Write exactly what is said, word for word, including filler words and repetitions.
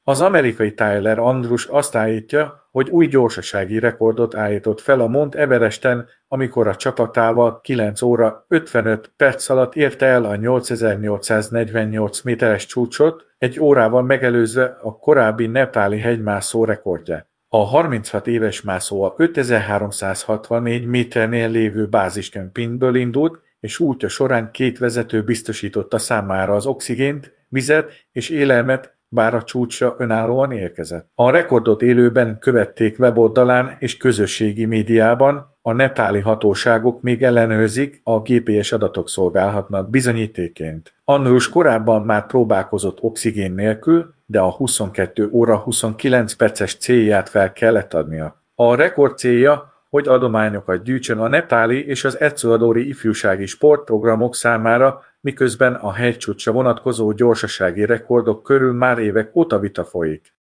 Az amerikai Tyler Andrus azt állítja, hogy új gyorsasági rekordot állított fel a Mount Everesten, amikor a csapatával kilenc óra ötvenöt perc alatt érte el a nyolcezer-nyolcszáznegyvennyolc méteres csúcsot, egy órával megelőzve a korábbi nepáli hegymászó rekordját. A harminchat éves mászó a ötezer-háromszázhatvannégy méternél lévő báziskempingből indult, és útja során két vezető biztosította számára az oxigént, vizet és élelmet, bár a csúcsra önállóan érkezett. A rekordot élőben követték weboldalán és közösségi médiában, a nepáli hatóságok még ellenőrzik, a gé pé es adatok szolgálhatnak bizonyítékként. Andrus korábban már próbálkozott oxigén nélkül, de a huszonkettő óra huszonkilenc perces célját fel kellett adnia. A rekord célja, hogy adományokat gyűjtsön a nepáli és az ecuadori ifjúsági sportprogramok számára, miközben a hegycsúcsra vonatkozó gyorsasági rekordok körül már évek óta vita folyik.